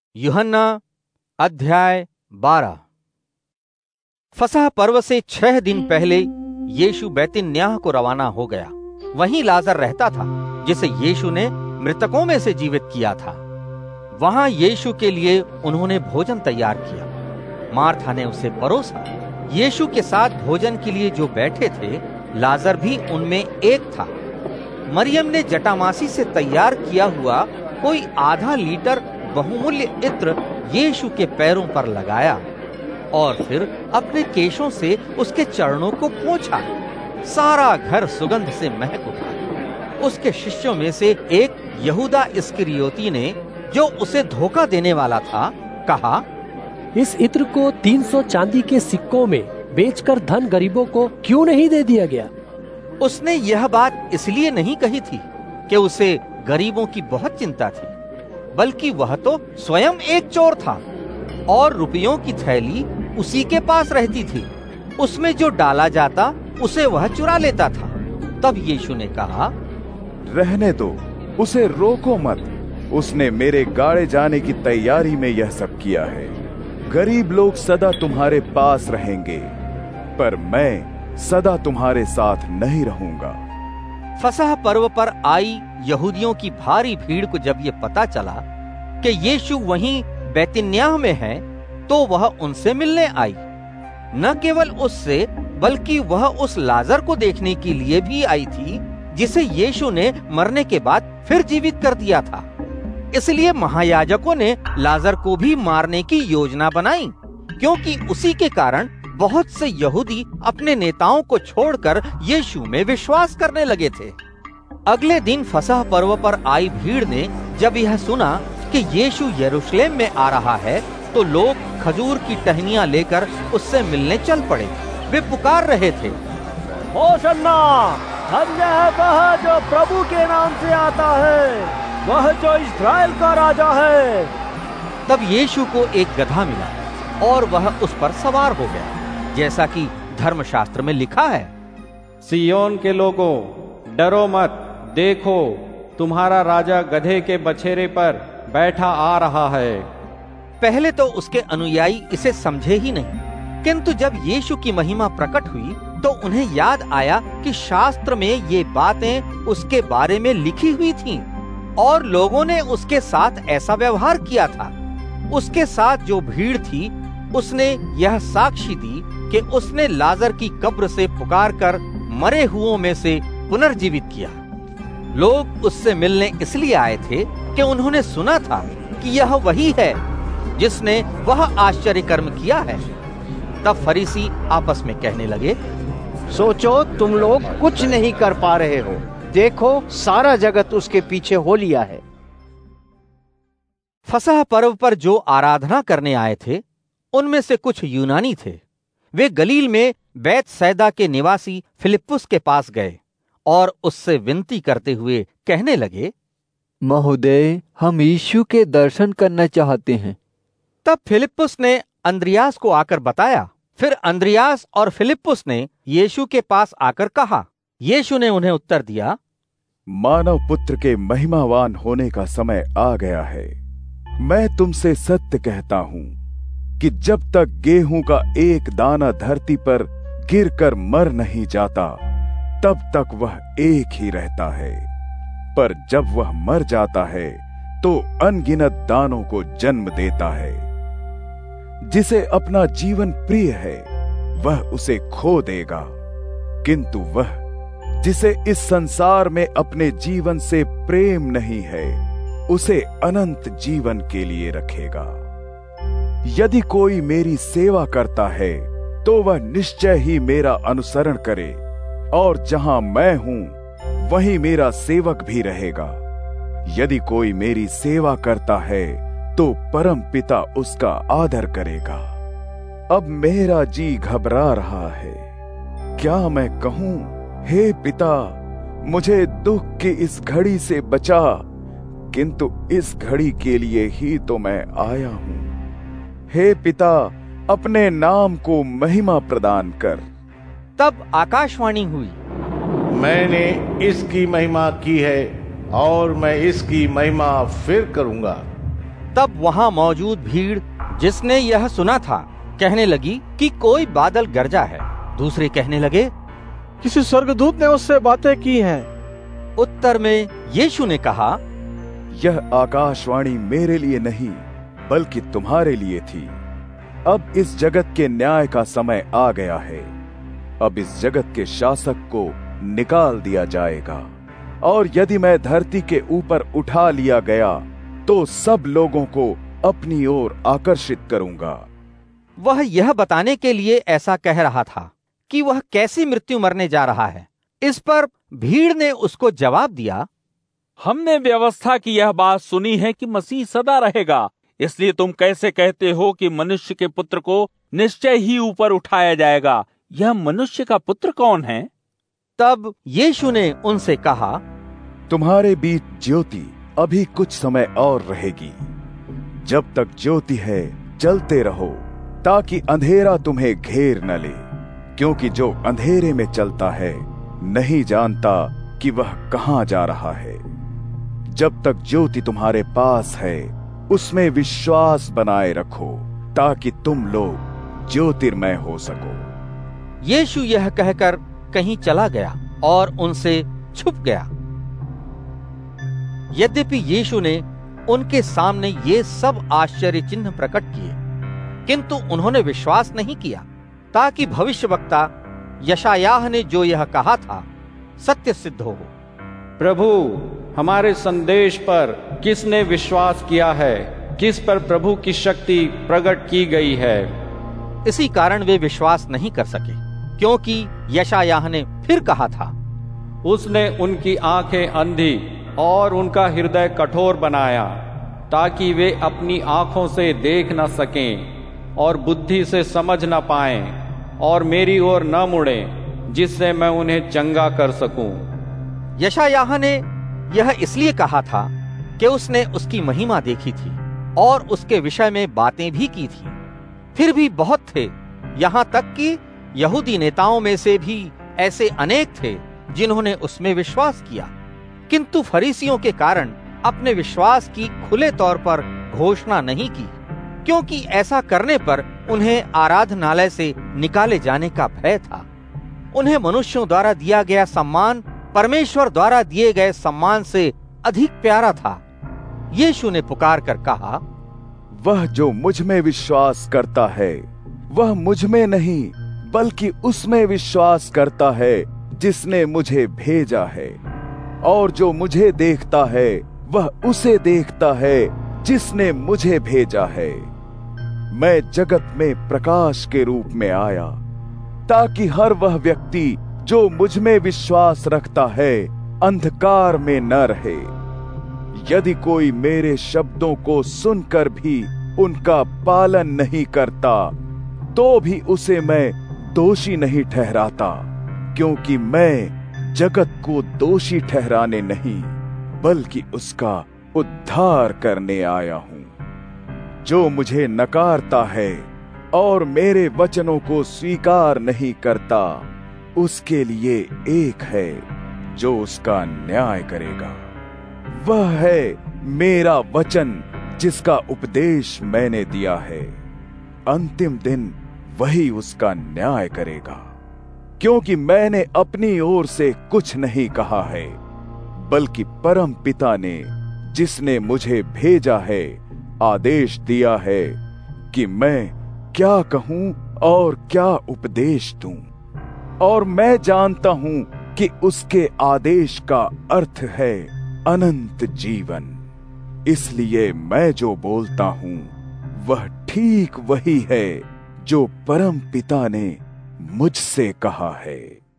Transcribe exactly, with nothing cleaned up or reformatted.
यूहन्ना अध्याय बारह। फसह पर्व से छह दिन पहले यीशु बैतनिय्याह को रवाना हो गया। वहीं लाजर रहता था जिसे यीशु ने मृतकों में से जीवित किया था। वहां यीशु के लिए उन्होंने भोजन तैयार किया। मार्था ने उसे परोसा। यीशु के साथ भोजन के लिए जो बैठे थे, लाजर भी उनमें एक था। मरियम ने जटामासी से तैयार किया हुआ कोई आधा लीटर बहुमूल्य इत्र यीशु के पैरों पर लगाया और फिर अपने केशों से उसके चरणों को पोंछा। सारा घर सुगंध से महक उठा। उसके शिष्यों में से एक यहूदा इस्करियोती ने, जो उसे धोखा देने वाला था, कहा, इस इत्र को तीन सौ चांदी के सिक्कों में बेचकर धन गरीबों को क्यों नहीं दे दिया गया? उसने यह बात इसलिए नहीं कही थी कि उसे गरीबों की बहुत चिंता थी, बल्कि वह तो स्वयं एक चोर था और रुपयों की थैली उसी के पास रहती थी। उसमें जो डाला जाता उसे वह चुरा लेता था। तब यीशु ने कहा, रहने दो, उसे रोको मत। उसने मेरे गाड़े जाने की तैयारी में यह सब किया है। गरीब लोग सदा तुम्हारे पास रहेंगे, पर मैं सदा तुम्हारे साथ नहीं रहूंगा। फसह पर्व पर आई यहूदियों की भारी भीड़ को जब ये पता चला कि यीशु वहीं बैतनिय्याह में है, तो वह उनसे मिलने आई। न केवल उससे, बल्कि वह उस लाजर को देखने के लिए भी आई थी जिसे यीशु ने मरने के बाद फिर जीवित कर दिया था। इसलिए महायाजकों ने लाजर को भी मारने की योजना बनाई, क्योंकि उसी के कारण बहुत से यहूदी अपने नेताओं को छोड़कर यीशु में विश्वास करने लगे थे। अगले दिन फसह पर्व पर आई भीड़ ने जब यह सुना कि यीशु यरूशलेम में आ रहा है, तो लोग खजूर की टहनियां लेकर उससे मिलने चल पड़े। वे पुकार रहे थे, होशन्ना, धन्य है वह जो प्रभु के नाम से आता है, वह जो इस्राएल का राजा है। तब यीशु को एक गधा मिला और वह उस पर सवार हो गया, जैसा कि धर्मशास्त्र में लिखा है, सियोन के लोगों, डरो मत, देखो तुम्हारा राजा गधे के बछेरे पर बैठा आ रहा है। पहले तो उसके अनुयायी इसे समझे ही नहीं, किंतु जब यीशु की महिमा प्रकट हुई तो उन्हें याद आया कि शास्त्र में ये बातें उसके बारे में लिखी हुई थीं और लोगों ने उसके साथ ऐसा व्यवहार किया था। उसके साथ जो भीड़ थी, उसने यह साक्षी दी कि उसने लाजर की कब्र से पुकारकर मरे हुओं में से पुनर्जीवित किया। लोग उससे मिलने इसलिए आए थे कि उन्होंने सुना था कि यह वही है जिसने वह आश्चर्य कर्म किया है। तब फरीसी आपस में कहने लगे, सोचो, तुम लोग कुछ नहीं कर पा रहे हो। देखो, सारा जगत उसके पीछे हो लिया है। फसह पर्व पर जो आराधना करने आए थे, उनमें से कुछ यूनानी थे। वे गलील में बैतसैदा के निवासी फिलिप्पुस के पास गए और उससे विनती करते हुए कहने लगे, महोदय, हम यीशु के दर्शन करना चाहते हैं। तब फिलिप्पुस ने अंद्रियास को आकर बताया। फिर अंद्रियास और फिलिप्पुस ने यीशु के पास आकर कहा। यीशु ने उन्हें उत्तर दिया, मानव पुत्र के महिमावान होने का समय आ गया है। मैं तुमसे सत्य कहता हूं कि जब तक गेहूं का एक दाना धरती पर गिरकर मर नहीं जाता, तब तक वह एक ही रहता है, पर जब वह मर जाता है तो अनगिनत दानों को जन्म देता है। जिसे अपना जीवन प्रिय है, वह उसे खो देगा, किंतु वह जिसे इस संसार में अपने जीवन से प्रेम नहीं है, उसे अनंत जीवन के लिए रखेगा। यदि कोई मेरी सेवा करता है, तो वह निश्चय ही मेरा अनुसरण करे, और जहां मैं हूं, वहीं मेरा सेवक भी रहेगा। यदि कोई मेरी सेवा करता है, तो परम पिता उसका आदर करेगा। अब मेरा जी घबरा रहा है। क्या मैं कहूं, हे पिता, मुझे दुख की इस घड़ी से बचा, किंतु इस घड़ी के लिए ही तो मैं आया हूं। हे पिता, अपने नाम को महिमा प्रदान कर। तब आकाशवाणी हुई, मैंने इसकी महिमा की है और मैं इसकी महिमा फिर करूंगा। तब वहां मौजूद भीड़ जिसने यह सुना था कहने लगी कि कोई बादल गरजा है। दूसरे कहने लगे, किसी स्वर्गदूत ने उससे बातें की हैं। उत्तर में यीशु ने कहा, यह आकाशवाणी मेरे लिए नहीं बल्कि तुम्हारे लिए थी। अब इस जगत के न्याय का समय आ गया है। अब इस जगत के शासक को निकाल दिया जाएगा, और यदि मैं धरती के ऊपर उठा लिया गया तो सब लोगों को अपनी ओर आकर्षित करूंगा। वह यह बताने के लिए ऐसा कह रहा था कि वह कैसी मृत्यु मरने जा रहा है। इस पर भीड़ ने उसको जवाब दिया, हमने व्यवस्था की यह बात सुनी है कि मसीह सदा रहेगा, इसलिए तुम कैसे कहते हो कि मनुष्य के पुत्र को निश्चय ही ऊपर उठाया जाएगा? यह मनुष्य का पुत्र कौन है? तब यीशु ने उनसे कहा, तुम्हारे बीच ज्योति अभी कुछ समय और रहेगी। जब तक ज्योति है चलते रहो, ताकि अंधेरा तुम्हें घेर न ले, क्योंकि जो अंधेरे में चलता है नहीं जानता कि वह कहां जा रहा है। जब तक ज्योति तुम्हारे पास है उसमें विश्वास बनाए रखो, ताकि तुम लोग ज्योतिर्मय हो सको। यीशु यह कहकर कहीं चला गया और उनसे छुप गया। यद्यपि यीशु ने उनके सामने ये सब आश्चर्य चिन्ह प्रकट किए, किंतु उन्होंने विश्वास नहीं किया, ताकि भविष्यवक्ता यशायाह ने जो यह कहा था सत्य सिद्ध हो। प्रभु, हमारे संदेश पर किसने विश्वास किया है? किस पर प्रभु की शक्ति प्रकट की गई है? इसी कारण वे विश्वास नहीं कर सके, क्योंकि यशायाह ने फिर कहा था, उसने उनकी आंखें अंधी और उनका हृदय कठोर बनाया, ताकि वे अपनी आंखों से देख न सकें और बुद्धि से समझ न पाएं और मेरी ओर न मुड़ें, जिससे मैं उन्हें चंगा कर सकूं। यशायाह ने यह इसलिए कहा था कि उसने उसकी महिमा देखी थी और उसके विषय में बातें भी की थी। फिर भी बहुत थे, यहाँ तक कि यहूदी नेताओं में से भी ऐसे अनेक थे जिन्होंने उसमें विश्वास किया, किंतु फरीसियों के कारण अपने विश्वास की खुले तौर पर घोषणा नहीं की, क्योंकि ऐसा करने पर उन्हें आराधनालय से निकाले जाने का भय था। उन्हें मनुष्यों द्वारा दिया गया सम्मान परमेश्वर द्वारा दिए गए सम्मान से अधिक प्यारा था। यीशु ने पुकार कर कहा, वह जो मुझ में विश्वास करता है वह मुझ में नहीं बल्कि उसमें विश्वास करता है जिसने मुझे भेजा है, और जो मुझे देखता है वह उसे देखता है जिसने मुझे भेजा है। मैं जगत में प्रकाश के रूप में आया, ताकि हर वह व्यक्ति जो मुझ में विश्वास रखता है अंधकार में न रहे। यदि कोई मेरे शब्दों को सुनकर भी उनका पालन नहीं करता, तो भी उसे मैं दोषी नहीं ठहराता, क्योंकि मैं जगत को दोषी ठहराने नहीं बल्कि उसका उद्धार करने आया हूं। जो मुझे नकारता है और मेरे वचनों को स्वीकार नहीं करता, उसके लिए एक है जो उसका न्याय करेगा। वह है मेरा वचन जिसका उपदेश मैंने दिया है। अंतिम दिन वही उसका न्याय करेगा, क्योंकि मैंने अपनी ओर से कुछ नहीं कहा है, बल्कि परम पिता ने जिसने मुझे भेजा है आदेश दिया है कि मैं क्या कहूं और क्या उपदेश दूं। और मैं जानता हूं कि उसके आदेश का अर्थ है अनंत जीवन। इसलिए मैं जो बोलता हूं वह ठीक वही है जो परम पिता ने मुझसे कहा है।